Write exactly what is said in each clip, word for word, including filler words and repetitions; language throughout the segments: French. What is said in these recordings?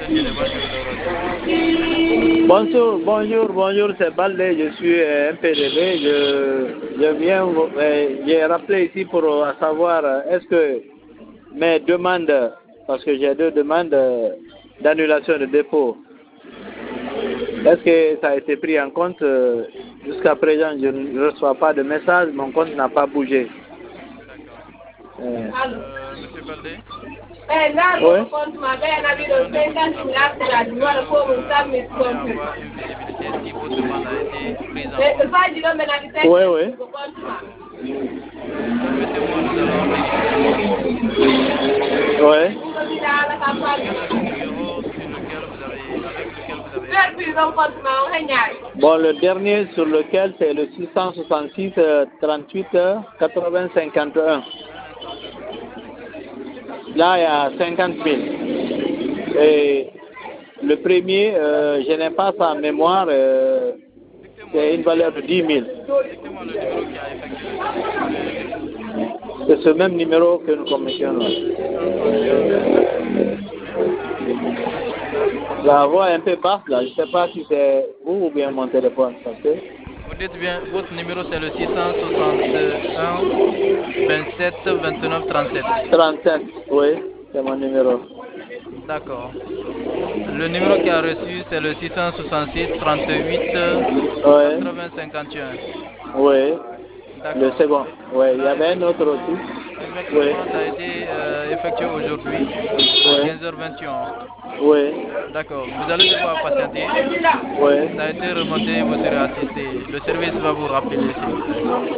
Antenne, bonjour, Dorothée. Bonjour, bonjour, bonjour, c'est Baldé, je suis euh, un P D V. Je, je viens, euh, j'ai rappelé ici pour euh, savoir euh, est-ce que mes demandes, parce que j'ai deux demandes euh, d'annulation de dépôt, est-ce que ça a été pris en compte? euh, Jusqu'à présent, je ne reçois pas de message, mon compte n'a pas bougé. D'accord. Euh, Euh, Monsieur Baldé, oui. je me permets de vous appeler parce que euh, vous voulez avoir une visibilité si votre demande a été prise en compte. Oui, oui. D'accord. Permettez-moi, nous allons vérifier ça pour vous. Oui. Quel est le numéro sur lequel vous avez, avec lequel vous avez effectué votre demande? Bon, le dernier sur lequel c'est le six cent soixante-six euh, trente-huit euh, quatre-vingts cinquante-un. Un instant, s'il vous plaît. Là, il y a cinquante mille. Et le premier, euh, je n'ai pas sa mémoire, euh, Dictez-moi c'est une valeur de dix mille. dictez-moi le numéro qui a effectué le dernier dépôt. C'est ce même numéro que nous commettons. Le six cent trente et un vingt-sept cinquante-neuf. La voix est un peu basse, là. Je ne sais pas si c'est vous ou bien mon téléphone. Parce que Vous dites bien, votre numéro c'est le six cent soixante et un vingt-sept vingt-neuf trente-sept. trente-sept, oui, c'est mon numéro. D'accord. Le numéro qui a reçu c'est le six cent soixante-six trente-huit Oui, quatre-vingts cinquante et un. oui. Le D'accord. second. Oui, il y Là, avait un autre effectivement, aussi. Oui, effectivement, ça a été euh, effectué aujourd'hui à oui, quinze heures vingt et un. oui, D'accord. Vous allez devoir patienter. oui. Ça a été remonté, vous serez assisté. Le service va vous rappeler, s'il vous plaît.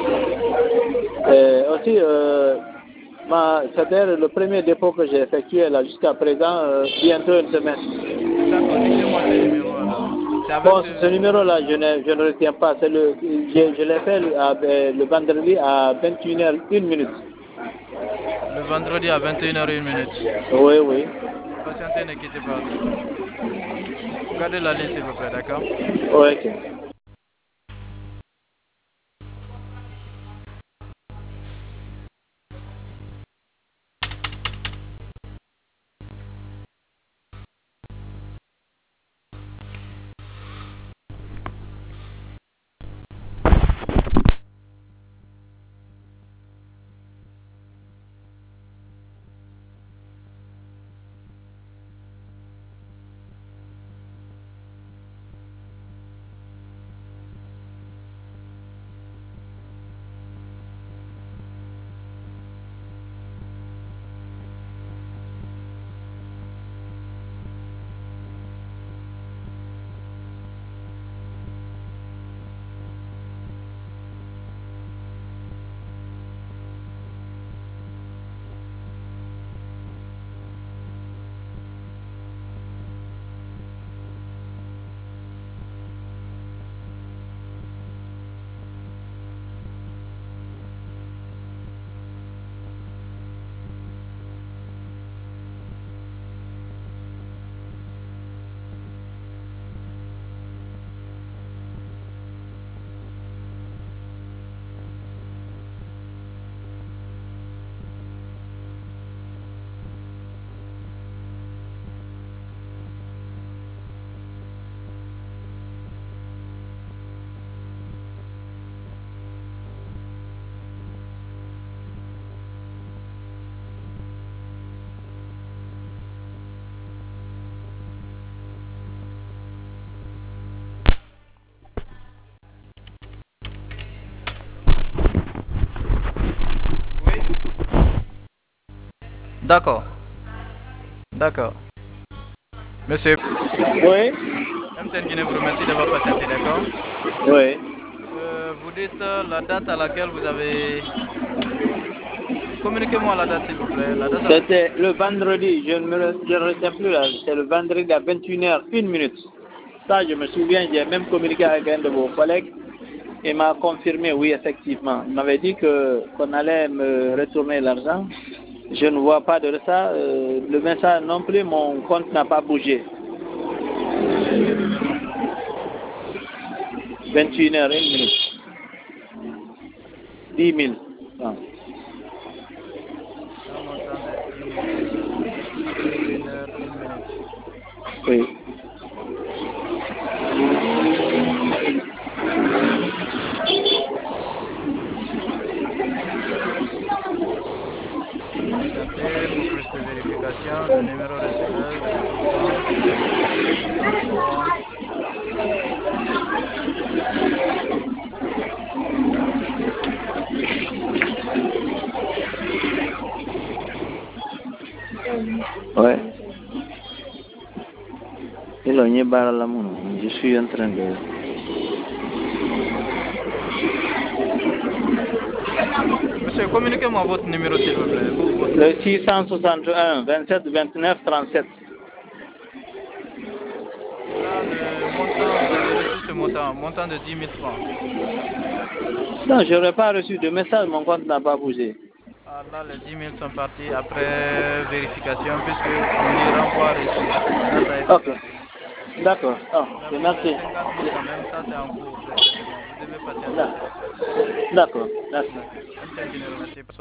Et aussi, euh, ma, c'est-à-dire le premier dépôt que j'ai effectué là jusqu'à présent, euh, bientôt une semaine. D'accord. Dictez-moi ce numéro alors. C'est avec Bon, ce... ce numéro-là, je ne, je ne retiens pas. C'est le, je, je l'ai fait le, à- euh, le vendredi à vingt et une heures une minute. Le vendredi à vingt et une heures une minute. Oui, oui. Patientez, ne quittez pas. Gardez la ligne, s'il vous plaît, d'accord? Oui, ok. Oui. D'accord. D'accord. Monsieur, Oui, M T N Guinée vous remercie d'avoir patienté, d'accord? oui. Euh, vous dites euh, la date à laquelle vous avez... Communiquez-moi la date, s'il vous plaît. La date à laquelle... C'était le vendredi, je ne me re- je ne retiens plus là. C'est le vendredi à vingt et une heures une minute. Ça, je me souviens, j'ai même communiqué avec un de vos collègues. Il m'a confirmé, oui, effectivement. Il m'avait dit que qu'on allait me retourner l'argent. Je ne vois pas de ça. Euh, le message non plus, mon compte n'a pas bougé. Quel est ce numéro? vingt et une heures une minute. dix mille. Ah. Un montant de dix mille à vingt et une heures une minute. Oui. Patientez pour plus de vérification. Le numéro receveur soixante-trois. Ouais. Éloigné Baralamon. Je suis en train de. Monsieur, communiquez-moi votre numéro s'il vous plaît. Vous, votre... Le six cent soixante et un, vingt-sept, vingt-neuf, trente-sept. Là, le montant, vous avez reçu ce montant, montant de dix mille francs. Non, je n'aurais pas reçu de message, mon compte n'a pas bougé. Ah, là, les dix mille sont partis après vérification puisqu'on dit renvoi reçu. Là, ça a été Ok. parti. D'accord. Oh, Pour merci. les cinquante mille quand même, ça c'est en cours de traitement. Vous devez patienter. D'accord. Merci. D'accord. Bonne fin de journée, merci.